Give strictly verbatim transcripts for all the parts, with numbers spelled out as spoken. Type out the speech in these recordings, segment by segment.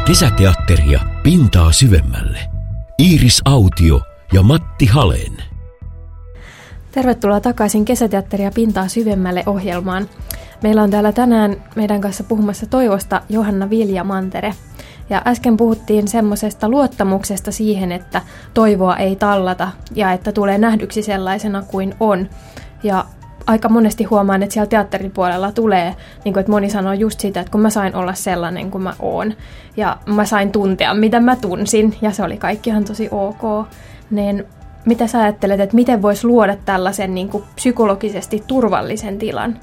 Kesäteatteria pintaa syvemmälle. Iiris Autio ja Matti Halen. Tervetuloa takaisin Kesäteatteria pintaa syvemmälle -ohjelmaan. Meillä on täällä tänään meidän kanssa puhumassa Toivosta Johanna Vilja-Mantere. Ja äsken puhuttiin semmoisesta luottamuksesta siihen, että toivoa ei tallata ja että tulee nähdyksi sellaisena kuin on. Ja aika monesti huomaan, että siellä teatteripuolella tulee, niin kuin, että moni sanoo just sitä, että kun mä sain olla sellainen kuin mä oon. Ja mä sain tuntea, mitä mä tunsin, ja se oli kaikkihan tosi ok. Niin mitä sä ajattelet, että miten voisi luoda tällaisen niin kuin psykologisesti turvallisen tilan?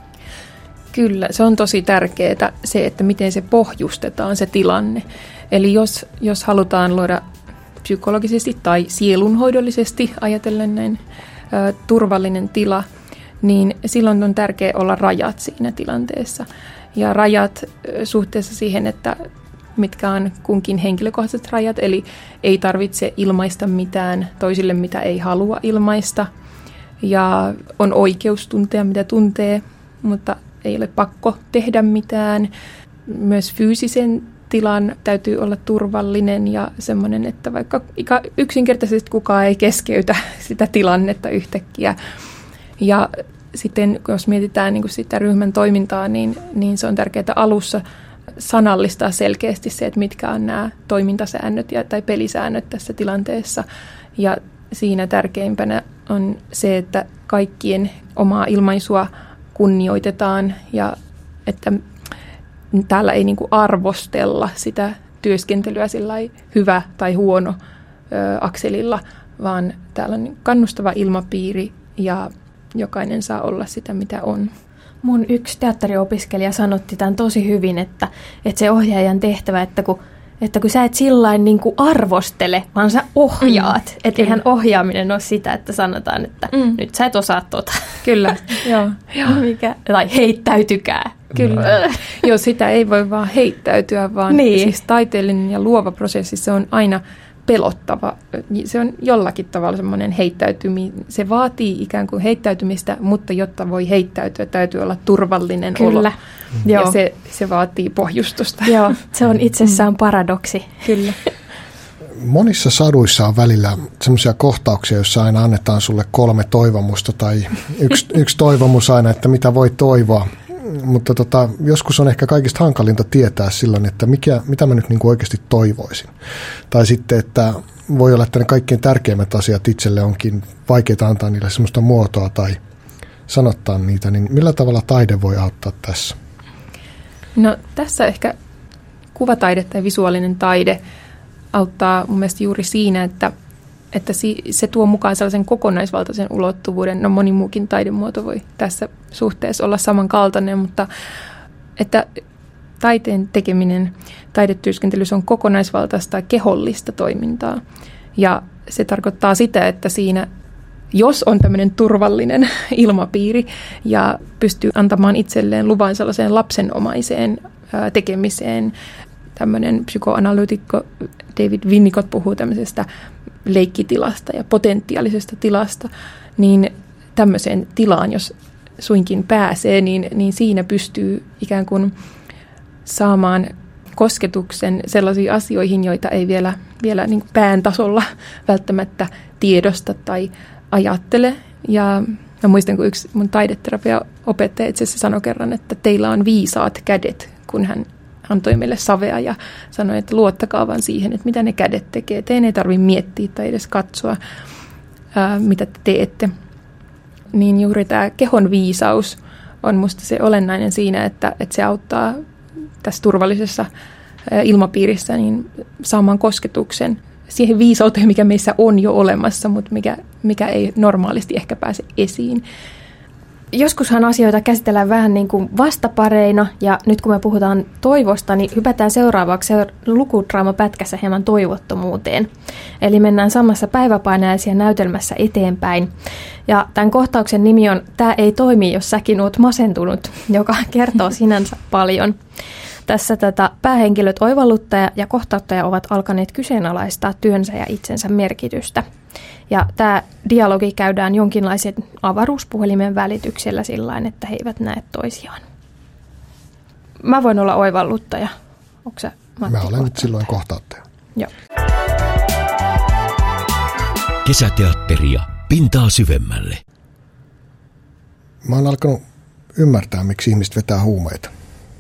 Kyllä, se on tosi tärkeää se, että miten se pohjustetaan se tilanne. Eli jos, jos halutaan luoda psykologisesti tai sielunhoidollisesti ajatellen näin ä, turvallinen tila, niin silloin on tärkeää olla rajat siinä tilanteessa. Ja rajat suhteessa siihen, että mitkä on kunkin henkilökohtaiset rajat, eli ei tarvitse ilmaista mitään toisille, mitä ei halua ilmaista. Ja on oikeus tuntea, mitä tuntee, mutta ei ole pakko tehdä mitään. Myös fyysisen tilan täytyy olla turvallinen ja semmoinen, että vaikka yksinkertaisesti kukaan ei keskeytä sitä tilannetta yhtäkkiä. Ja sitten jos mietitään niin kuin sitä ryhmän toimintaa, niin, niin se on tärkeää alussa sanallistaa selkeästi se, että mitkä on nämä toimintasäännöt ja, tai pelisäännöt tässä tilanteessa. Ja siinä tärkeimpänä on se, että kaikkien omaa ilmaisua kunnioitetaan ja että täällä ei niin kuin arvostella sitä työskentelyä sillai hyvä tai huono ö, akselilla, vaan täällä on kannustava ilmapiiri ja jokainen saa olla sitä, mitä on. Mun yksi teatteriopiskelija sanotti tämän tosi hyvin, että, että se ohjaajan tehtävä, että kun, että kun sä et sillain niin kuin arvostele, vaan sä ohjaat. Mm, että eihän ohjaaminen ole sitä, että sanotaan, että mm. nyt sä et osaa tota. Kyllä, joo. Mikä, tai heittäytykää. Kyllä. Joo, sitä ei voi vaan heittäytyä, vaan niin. Siis taiteellinen ja luova prosessi, se on aina pelottava. Se on jollakin tavalla semmoinen heittäytyminen. Se vaatii ikään kuin heittäytymistä, mutta jotta voi heittäytyä, täytyy olla turvallinen Kyllä. olo. Mm. Ja se, se vaatii pohjustusta. Joo, se on itsessään paradoksi. Kyllä. Monissa saduissa on välillä semmoisia kohtauksia, joissa aina annetaan sulle kolme toivomusta tai yksi, yksi toivomus aina, että mitä voi toivoa. Mutta tota, joskus on ehkä kaikista hankalinta tietää silloin, että mikä, mitä mä nyt niin kuin oikeasti toivoisin. Tai sitten, että voi olla, että ne kaikkein tärkeimmät asiat itselle onkin vaikeita antaa niille semmoista muotoa tai sanottaa niitä. Niin millä tavalla taide voi auttaa tässä? No tässä ehkä kuvataide tai visuaalinen taide auttaa mun mielestä juuri siinä, että, että se tuo mukaan sellaisen kokonaisvaltaisen ulottuvuuden. No moni muukin taidemuoto voi tässä suhteessa olla samankaltainen, mutta että taiteen tekeminen, taidetyöskentely on kokonaisvaltaista ja kehollista toimintaa. Ja se tarkoittaa sitä, että siinä, jos on tämmöinen turvallinen ilmapiiri ja pystyy antamaan itselleen luvan sellaiseen lapsenomaiseen ää, tekemiseen, tämmöinen psykoanalyytikko David Winnicott puhuu tämmöisestä leikkitilasta ja potentiaalisesta tilasta, niin tämmöiseen tilaan, jos suinkin pääsee, niin, niin siinä pystyy ikään kuin saamaan kosketuksen sellaisiin asioihin, joita ei vielä, vielä niin kuin pään tasolla välttämättä tiedosta tai ajattele. Ja mä muistan, kun yksi mun taideterapia opettaja itse asiassa sanoi kerran, että teillä on viisaat kädet, kun hän antoi meille savea ja sanoi, että luottakaa vaan siihen, että mitä ne kädet tekee. Teidän ei tarvitse miettiä tai edes katsoa, ää, mitä te teette. Niin juuri tämä kehon viisaus on musta se olennainen siinä, että, että se auttaa tässä turvallisessa ää, ilmapiirissä niin saamaan kosketuksen siihen viisauteen, mikä meissä on jo olemassa, mutta mikä, mikä ei normaalisti ehkä pääse esiin. Joskushan asioita käsitellään vähän niin kuin vastapareina, ja nyt kun me puhutaan toivosta, niin hypätään seuraavaksi lukudraamapätkässä hieman toivottomuuteen. Eli mennään samassa päiväpainajaisia näytelmässä eteenpäin. Ja tämän kohtauksen nimi on "Tää ei toimi, jos säkin oot masentunut", joka kertoo sinänsä paljon. Tässä tätä päähenkilöt oivalluttaja ja kohtauttaja ovat alkaneet kyseenalaistaa työnsä ja itsensä merkitystä. Ja tämä dialogi käydään jonkinlaisen avaruuspuhelimen välityksellä sillain, että he eivät näe toisiaan. Mä voin olla oivalluttaja. Onko sä Matti Mä olen nyt kohtaatte. silloin kohtaattaja. Joo. Kesäteatteria pintaa syvemmälle. Mä oon alkanut ymmärtää, miksi ihmiset vetää huumeita.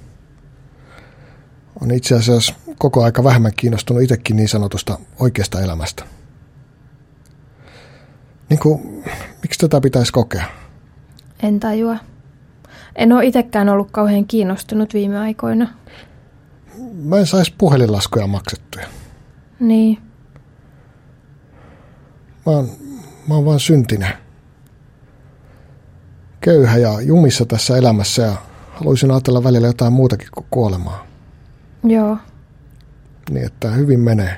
On itse asiassa koko aika vähemmän kiinnostunut itsekin niin sanotusta oikeasta elämästä. Niin kuin, miksi tätä pitäisi kokea? En tajua. En ole itsekään ollut kauhean kiinnostunut viime aikoina. Mä en saisi puhelinlaskuja maksettuja. Niin. Mä oon, mä oon vaan syntinen. Köyhä ja jumissa tässä elämässä ja haluaisin ajatella välillä jotain muutakin kuin kuolemaa. Joo. Niin, että hyvin menee.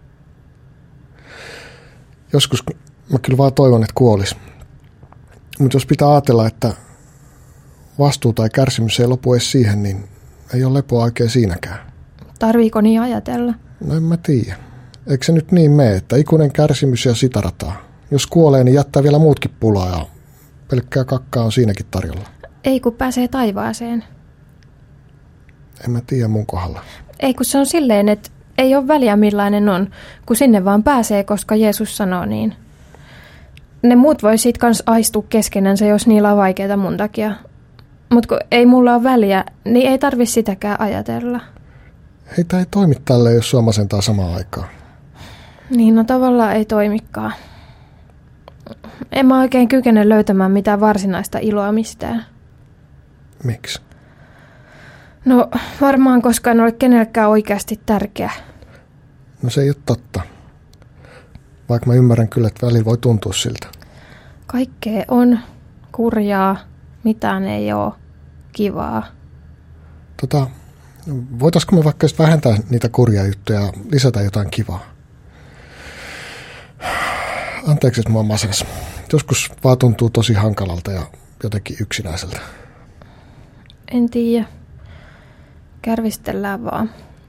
Joskus mä kyllä vaan toivon, että kuolis. Mutta jos pitää ajatella, että vastuu tai kärsimys ei lopu edes siihen, niin ei ole lepoa oikein siinäkään. Tarviiko niin ajatella? No en mä tiedä. Eikö se nyt niin mene, että ikuinen kärsimys ja sitä rataa. Jos kuolee, niin jättää vielä muutkin pulaa ja pelkkää kakkaa on siinäkin tarjolla. Ei kun pääsee taivaaseen. En mä tiedä mun kohdalla. Ei kun se on silleen, että ei ole väliä millainen on, kun sinne vaan pääsee, koska Jeesus sanoo niin. Ne muut voi siitä kans aistua keskenänsä, jos niillä on vaikeaa mun takia. Mutta kun ei mulla ole väliä, niin ei tarvi sitäkään ajatella. Hei, tää ei toimi tälleen, jos sua masentaa samaan aikaan. Niin, no tavallaan ei toimikaan. En mä oikein kykene löytämään mitään varsinaista iloa mistään. Miksi? No varmaan, koska en ole kenellekään oikeasti tärkeä. No se ei ole totta. Vaikka mä ymmärrän kyllä, että välillä voi tuntua siltä. Kaikkea on kurjaa, mitään ei ole kivaa. Tota, voitaisko me vaikka vähentää niitä kurjia juttuja ja lisätä jotain kivaa? Anteeksi, että mua masens. Joskus vaan tuntuu tosi hankalalta ja jotenkin yksinäiseltä. En tiedä. Kärvistellään vaan.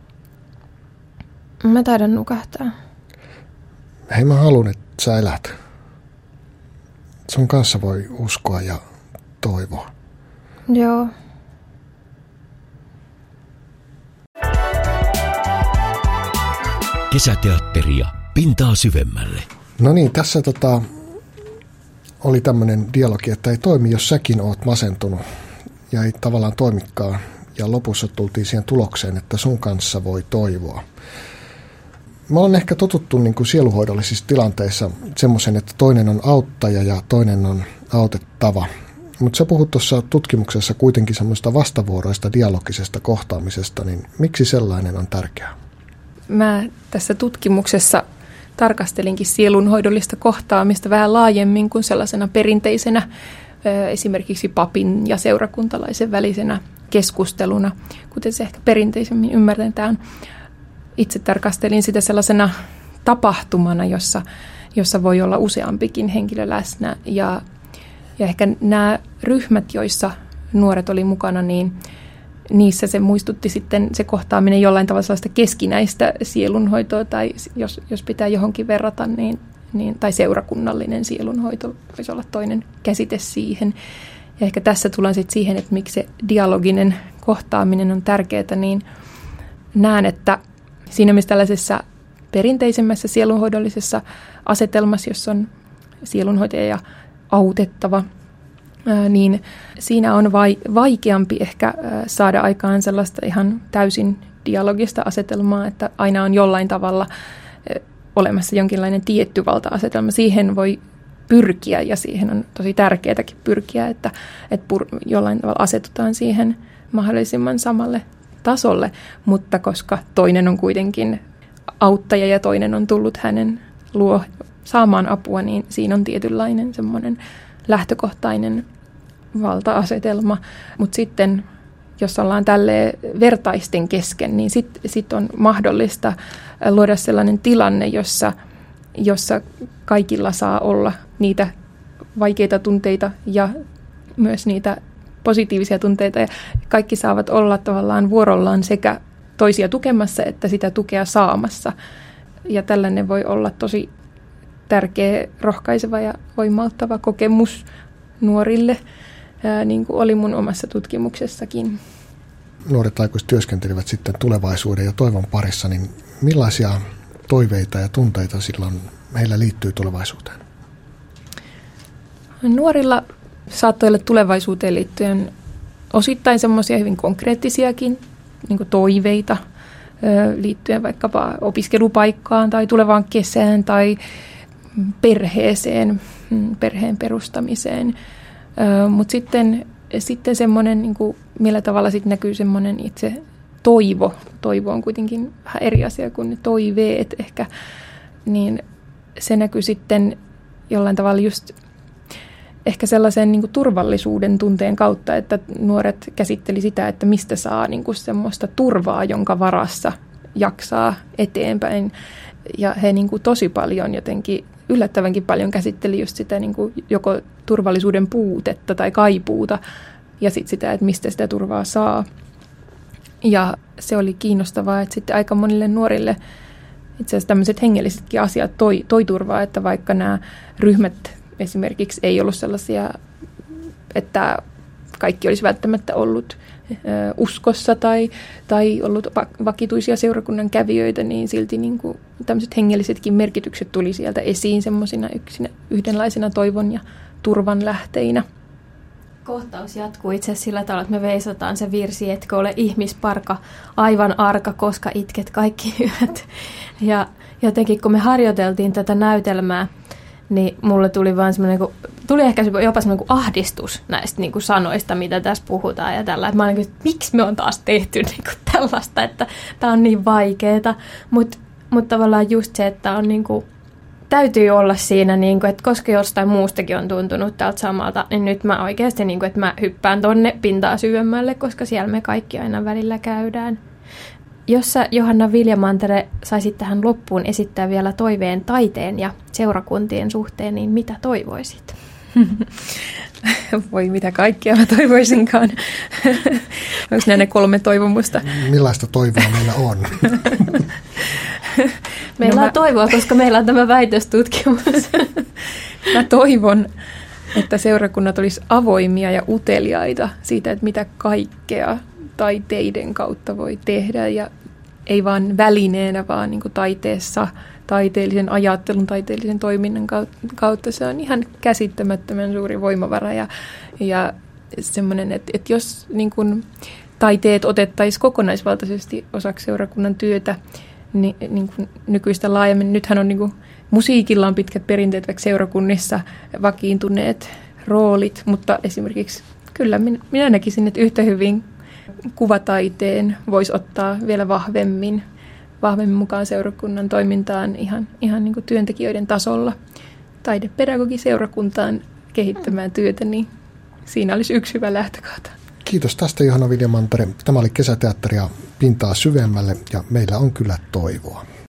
Mä taidan nukahtaa. Hei, mä haluan, että sä elät. Sun kanssa voi uskoa ja toivoa. Joo. Kesäteatteria pintaa syvemmälle. No niin, tässä tota, oli tämmöinen dialogi, että ei toimi, jos säkin oot masentunut. Ja ei tavallaan toimikaan. Ja lopussa tultiin siihen tulokseen, että sun kanssa voi toivoa. Mä olen ehkä totuttu niin kuin sieluhoidollisissa tilanteissa semmoisen, että toinen on auttaja ja toinen on autettava. Mutta sä puhut tuossa tutkimuksessa kuitenkin semmoista vastavuoroista dialogisesta kohtaamisesta, niin miksi sellainen on tärkeää? Mä tässä tutkimuksessa tarkastelinkin sielunhoidollista kohtaamista vähän laajemmin kuin sellaisena perinteisenä esimerkiksi papin ja seurakuntalaisen välisenä keskusteluna, kuten se ehkä perinteisemmin ymmärretään. Itse tarkastelin sitä sellaisena tapahtumana, jossa, jossa voi olla useampikin henkilö läsnä. Ja, ja ehkä nämä ryhmät, joissa nuoret oli mukana, niin niissä se muistutti sitten se kohtaaminen jollain tavalla sellaista keskinäistä sielunhoitoa, tai jos, jos pitää johonkin verrata, niin, niin, tai seurakunnallinen sielunhoito voisi olla toinen käsite siihen. Ja ehkä tässä tullaan sitten siihen, että miksi se dialoginen kohtaaminen on tärkeää, niin näen, että siinä missä tällaisessa perinteisemmässä sielunhoidollisessa asetelmassa, jossa on sielunhoitaja ja autettava, niin siinä on vaikeampi ehkä saada aikaan sellaista ihan täysin dialogista asetelmaa, että aina on jollain tavalla olemassa jonkinlainen tietty valta-asetelma. Siihen voi pyrkiä ja siihen on tosi tärkeääkin pyrkiä, että, että pur- jollain tavalla asetutaan siihen mahdollisimman samalle tasolle, mutta koska toinen on kuitenkin auttaja ja toinen on tullut hänen luo saamaan apua, niin siinä on tietynlainen semmoinen lähtökohtainen valta-asetelma. Mutta sitten, jos ollaan tälleen vertaisten kesken, niin sitten sit on mahdollista luoda sellainen tilanne, jossa, jossa kaikilla saa olla niitä vaikeita tunteita ja myös niitä positiivisia tunteita, ja kaikki saavat olla tavallaan vuorollaan sekä toisia tukemassa että sitä tukea saamassa. Ja tällainen voi olla tosi tärkeä, rohkaiseva ja voimauttava kokemus nuorille, ää, niin kuin oli mun omassa tutkimuksessakin. nuoret aikuiset työskentelevät sitten tulevaisuuden ja toivon parissa, niin millaisia toiveita ja tunteita silloin heillä liittyy tulevaisuuteen? Nuorilla saattoi olla tulevaisuuteen liittyen osittain semmoisia hyvin konkreettisiakin niin kuin toiveita liittyen vaikkapa opiskelupaikkaan tai tulevaan kesään tai perheeseen, perheen perustamiseen. Mutta sitten, sitten semmoinen, niin kuin, millä tavalla sitten näkyy semmoinen itse toivo. Toivo on kuitenkin vähän eri asia kuin ne toiveet ehkä. Niin se näkyy sitten jollain tavalla just ehkä sellaisen niin kuin turvallisuuden tunteen kautta, että nuoret käsitteli sitä, että mistä saa niin kuin semmoista turvaa, jonka varassa jaksaa eteenpäin. Ja he niin kuin tosi paljon jotenkin, yllättävänkin paljon käsitteli just sitä niin kuin joko turvallisuuden puutetta tai kaipuuta ja sitten sitä, että mistä sitä turvaa saa. Ja se oli kiinnostavaa, että sitten aika monille nuorille itse asiassa tämmöiset hengellisetkin asiat toi, toi turvaa, että vaikka nämä ryhmät esimerkiksi ei ollut sellaisia, että kaikki olisi välttämättä ollut ö, uskossa tai, tai ollut vakituisia seurakunnan kävijöitä, niin silti niin kuin tämmöiset hengellisetkin merkitykset tuli sieltä esiin semmoisina yksinä, yhdenlaisina toivon ja turvan lähteinä. Kohtaus jatkuu itse asiassa sillä tavalla, että me veisataan se virsi, etkö ole ihmisparka, aivan arka, koska itket kaikki yöt. Ja jotenkin kun me harjoiteltiin tätä näytelmää, niin mulle tuli vaan semmoinen, tuli ehkä jopa semmoinen ahdistus näistä niin kuin sanoista, mitä tässä puhutaan ja tällä. Mä olin, että miksi me on taas tehty niin kuin tällaista, että tämä on niin vaikeaa. Mutta mut tavallaan just se, että on niin kuin, täytyy olla siinä, niin kuin, että koska jostain muustakin on tuntunut tältä samalta, niin nyt mä oikeasti, niin kuin, että mä hyppään tonne pintaa syvemmälle, koska siellä me kaikki aina välillä käydään. Jos sä, Johanna Vilja Mantere, saisit tähän loppuun esittää vielä toiveen taiteen ja seurakuntien suhteen, niin mitä toivoisit? Voi mitä kaikkia mä toivoisinkaan. Onko nämä ne kolme toivomusta? Millaista toivoa meillä on? Meillä no on mä... toivoa, koska meillä on tämä väitöstutkimus. Mä toivon, että seurakunnat olisi avoimia ja uteliaita siitä, että mitä kaikkea taiteiden kautta voi tehdä ja ei vaan välineenä, vaan niin kuin taiteessa, taiteellisen ajattelun, taiteellisen toiminnan kautta. Se on ihan käsittämättömän suuri voimavara ja, ja semmoinen, että, että jos niin kuin taiteet otettaisiin kokonaisvaltaisesti osaksi seurakunnan työtä, niin, niin kuin nykyistä laajemmin. Nythän on niin kuin, musiikilla on pitkät perinteet vaikka seurakunnissa, vakiintuneet roolit, mutta esimerkiksi kyllä minä, minä näkisin, että yhtä hyvin kuvataiteen voisi ottaa vielä vahvemmin, vahvemmin mukaan seurakunnan toimintaan ihan, ihan niin kuin työntekijöiden tasolla. Taidepedagogiseurakuntaan kehittämään työtä, niin siinä olisi yksi hyvä lähtökohta. Kiitos tästä, Johanna Vilja Mantere. Tämä oli Kesäteatteria pintaa syvemmälle ja meillä on kyllä toivoa.